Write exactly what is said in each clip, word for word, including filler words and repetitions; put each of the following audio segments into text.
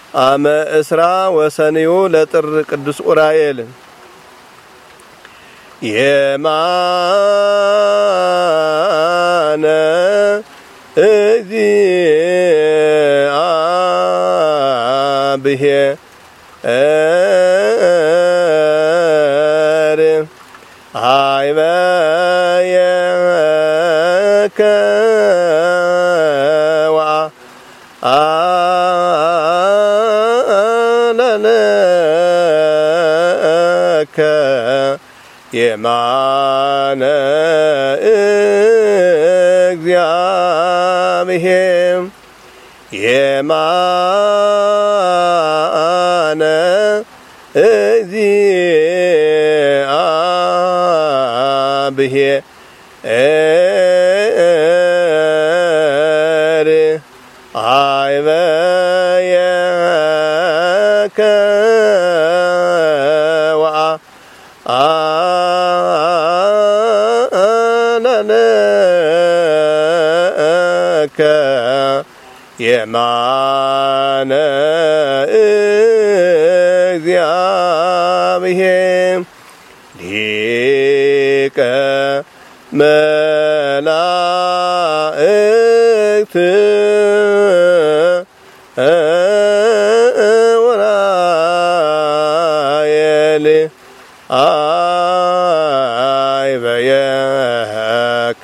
አመ እስራ ወሰንዩ ለጥር ቅዱስ ኡራኤል የማነ እግዚአብሔር አይበየከ ወአለለከ የማነ እግዚአብሔር የማነ እግዚአብሔር አይበየከ ወአለለከ የማነ እግዚአብሔር ሊቀ መላእክት ኡራኤል አይበየከ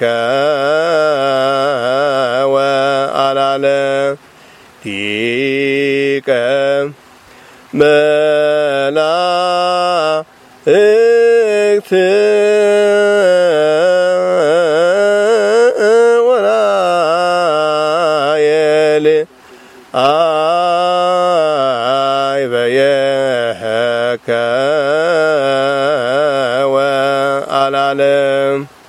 ወአለለከ መላእክት ኡራኤል አይበየከ ወአለለከ